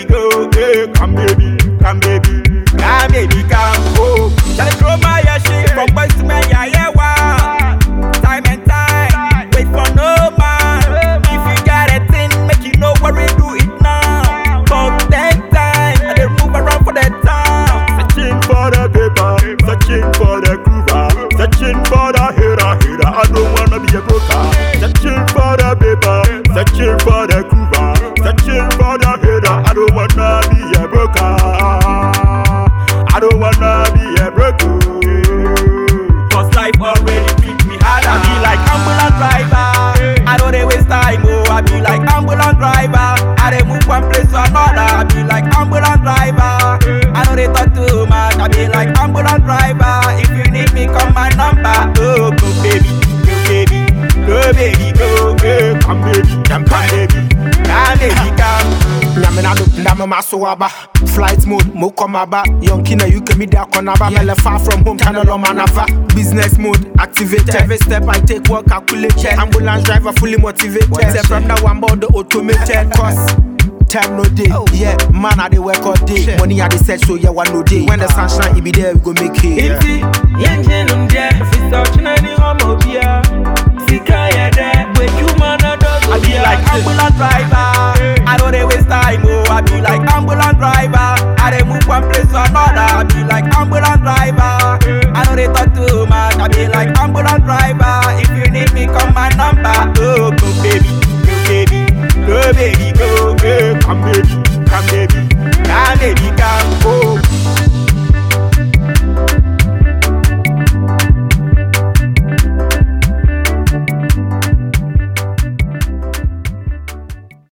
go. Hey, come baby, come baby, come baby, come. Oh, shall I throw my shit from boys to men? Yeah, wow. Time and time, wait for no man. If you got a thing, make you know what we do it now. Talk 10 times, and they move around for the town. Searching for the paper, searching for the groover, searching for the hater. I don't wanna be a broker. Searching for the paper, searching for the groover, searching for the hater. I don't wanna be a broker. I don't wanna be a broker. Cause life already treat me hard. I be like ambulance driver. I don't dey waste time, oh. I be like ambulance driver. I dey move one place to another. I be like ambulance driver. I don't dey talk too much. I be like ambulance driver. If you need me, call my number. Oh, go baby, go baby, go baby, go, hey, come baby, come baby, come baby, come. Nyame maso aba flight mode mo come aba young kina you can me da konaba mele far from home channel on manava business mode activated every step I take work calculated ambulance driver fully motivated step from that one board the automated cause time no day yeah man I dey work all day money I dey search so yeah one no day when the sun shine it be there we go make it Yenje numde fisachina ni homo bia sika ya de we you man I be like ambulance driver. I don't dey waste time, oh. I be like